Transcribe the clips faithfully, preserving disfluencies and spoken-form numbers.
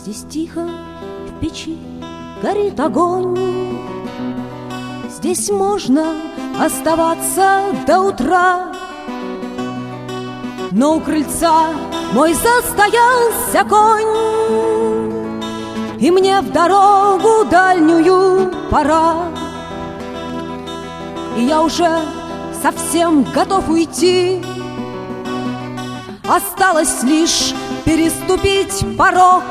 Здесь тихо в печи горит огонь, здесь можно оставаться до утра. Но у крыльца мой застоялся конь, и мне в дорогу дальнюю пора. И я уже совсем готов уйти, осталось лишь переступить порог.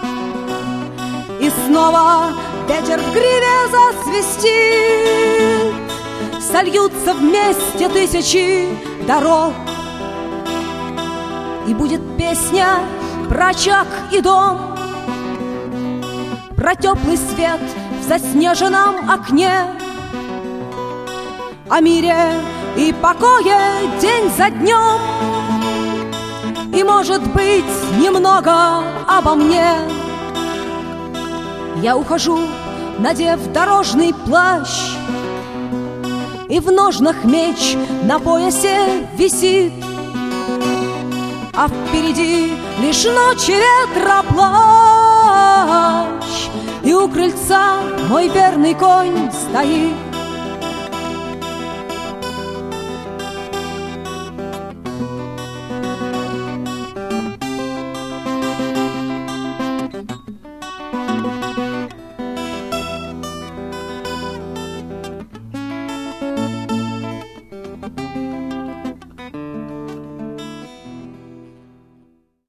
И снова ветер в гриве засвистит, сольются вместе тысячи дорог. И будет песня про очаг и дом, про теплый свет в заснеженном окне, о мире и покое день за днем, и, может быть, немного обо мне. Я ухожу, надев дорожный плащ, и в ножнах меч на поясе висит, а впереди лишь ночи ветроплащ, и у крыльца мой верный конь стоит.